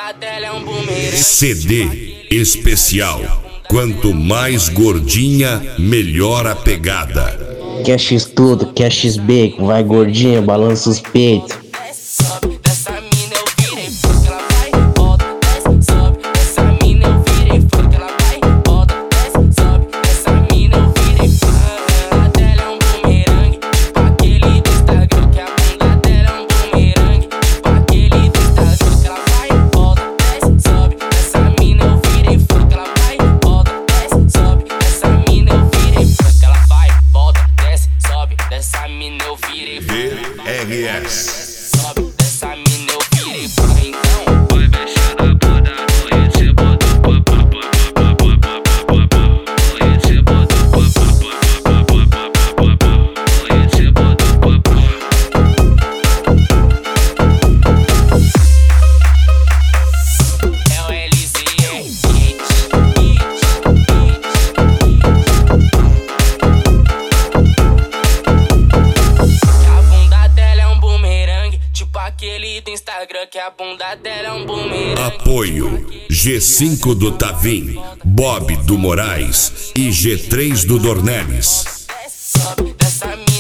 bunda dela é um bumerangue. CD especial. Quanto mais gordinha, melhor a pegada. Quer X tudo, quer X bacon, vai gordinha, balança os peitos. Sobe, dessa mina eu virei funk, ela vai, volta, desce, sobe. Dessa mina eu virei funk, ela vai, volta, desce, sobe. Dessa mina eu virei funk. A bunda dela é um bumerangue, tipo aquele do Instagram. Que a bunda dela é um bumerangue, tipo aquele do Instagram. Que ela vai, volta, desce, sobe. Dessa mina eu virei funk, ela vai, volta, desce, sobe. Dessa mina eu virei funk, ela vai, volta, desce, sobe. Dessa mina eu virei funk. DRS. Sobe, dessa mina eu virei funk, então Vai mexendo a bunda no em cima do papo. No em cima do papo. No em cima do papo. é o LZ, a bunda dela é um bumerangue, tipo aquele do Instagram. Que a bunda dela é um bumerangue. Apoio G5 do Tavim, Bob do Moraes e G3 do Dornelles. Sobe, dessa mina